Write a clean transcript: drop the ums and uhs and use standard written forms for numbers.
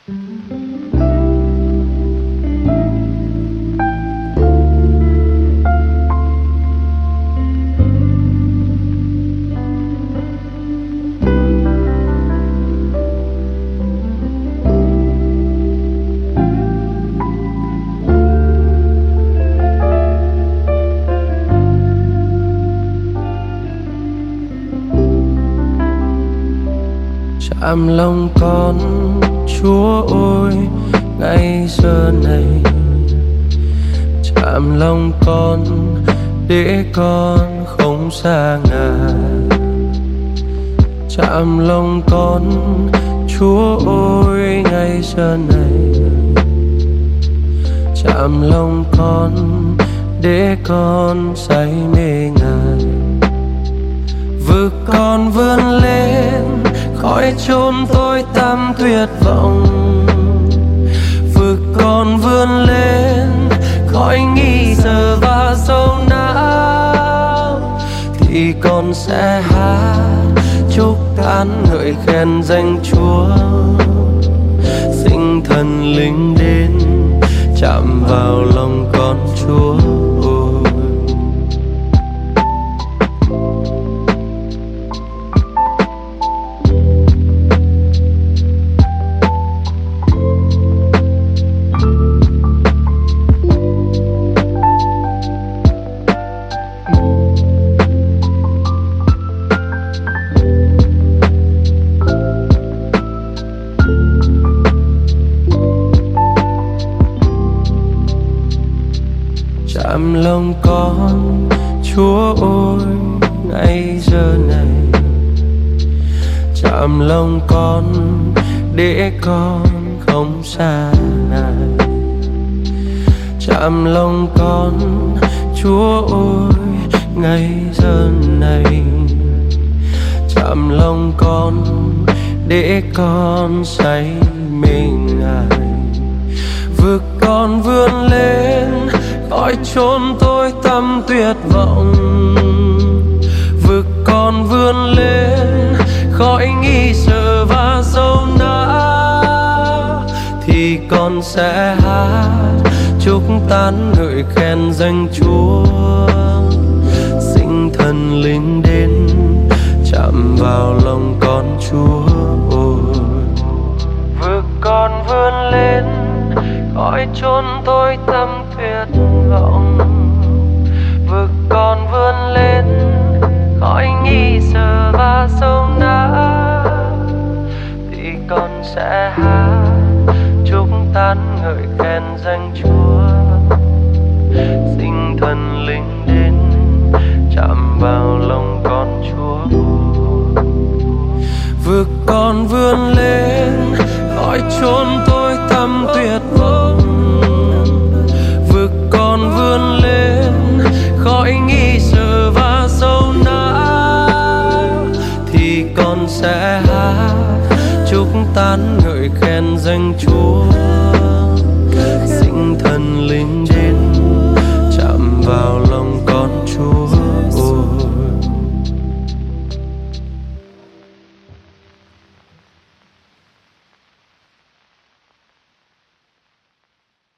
Chạm lòng con Chúa ơi ngày giờ này, chạm lòng con để con không xa Ngài. Chạm lòng con Chúa ơi ngày giờ này, chạm lòng con để con say mê Ngài. Vực con vươn lên khỏi chốn tối tăm tuyệt vọng, vực con vươn lên khỏi nghi ngờ và sâu não, thì con sẽ hát chúc tán ngợi khen danh Chúa. Sinh thần linh đến chạm vào lòng con Chúa. Chạm lòng con Chúa ơi ngày giờ này, chạm lòng con để con không xa Ngài. Chạm lòng con Chúa ơi ngày giờ này, chạm lòng con để con say mê Ngài. Vực con vươn lên khỏi chốn tối tăm tuyệt vọng, vực con vươn lên khỏi nghi sợ và sâu não, thì con sẽ hát chúc tán ngợi khen danh Chúa. Sinh thần linh đến chạm vào lòng con Chúa. Vực con vươn lên khỏi chốn tối tăm tuyệt vọng, vực con vươn lên khỏi nghi sợ và sâu não, thì con sẽ hát chúc tán ngợi khen danh Chúa. Sinh thần linh đến chạm vào lòng con Chúa. Vực con vươn lên khỏi chốn